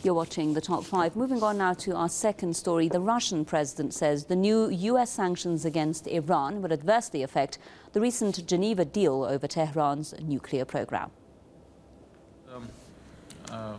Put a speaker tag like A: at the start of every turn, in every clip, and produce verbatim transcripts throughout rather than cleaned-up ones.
A: You're watching The Top Five. Moving on now to our second story. The Russian president says the new U S sanctions against Iran will adversely affect the recent Geneva deal over Tehran's nuclear program.
B: Um, uh...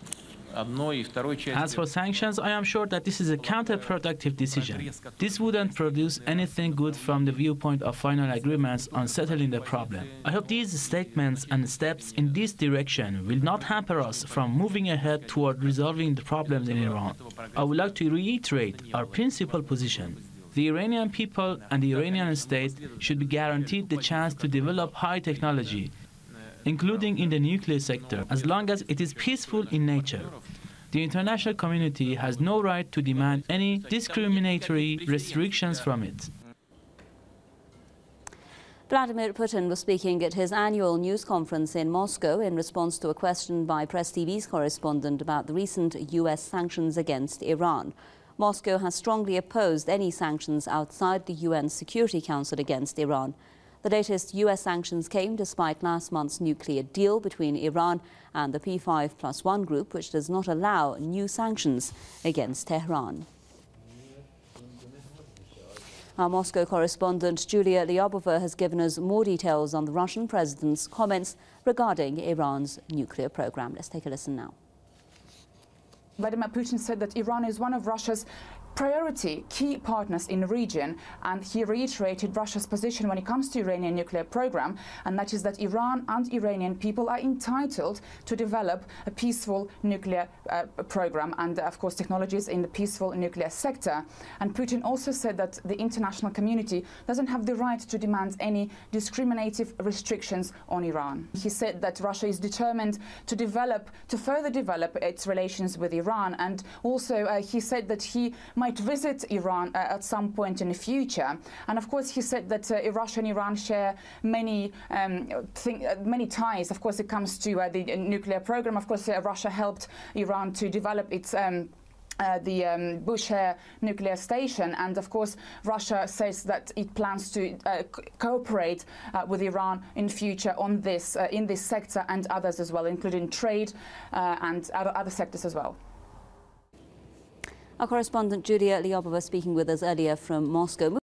C: As for sanctions, I am sure that this is a counterproductive decision. This wouldn't produce anything good from the viewpoint of final agreements on settling the problem. I hope these statements and steps in this direction will not hamper us from moving ahead toward resolving the problems in Iran. I would like to reiterate our principal position. The Iranian people and the Iranian state should be guaranteed the chance to develop high technology, including in the nuclear sector, as long as it is peaceful in nature. The international community has no right to demand any discriminatory restrictions from it.
A: Vladimir Putin was speaking at his annual news conference in Moscow in response to a question by Press T V's correspondent about the recent U S sanctions against Iran. Moscow has strongly opposed any sanctions outside the U N Security Council against Iran. The latest U S sanctions came despite last month's nuclear deal between Iran and the P five plus one group, which does not allow new sanctions against Tehran. Our Moscow correspondent Julia Lyubova has given us more details on the Russian president's comments regarding Iran's nuclear program. Let's take a listen now.
D: Vladimir Putin said that Iran is one of Russia's priority key partners in the region, and he reiterated Russia's position when it comes to Iranian nuclear program, and that is that Iran and Iranian people are entitled to develop a peaceful nuclear uh, program and, of course, technologies in the peaceful nuclear sector. And Putin also said that the international community doesn't have the right to demand any discriminative restrictions on Iran. He said that Russia is determined to develop, to further develop its relations with Iran, and also uh, he said that he might visit Iran uh, at some point in the future. And of course, he said that uh, Russia and Iran share many um, thing, uh, many ties. Of course, it comes to uh, the nuclear program. Of course, uh, Russia helped Iran to develop its um, Uh, the um, Bushehr nuclear station, and of course Russia says that it plans to uh, cooperate uh, with Iran in future on this uh, in this sector and others as well, including trade uh, and other, other sectors as well.
A: Our correspondent Julia Lyubova speaking with us earlier from Moscow.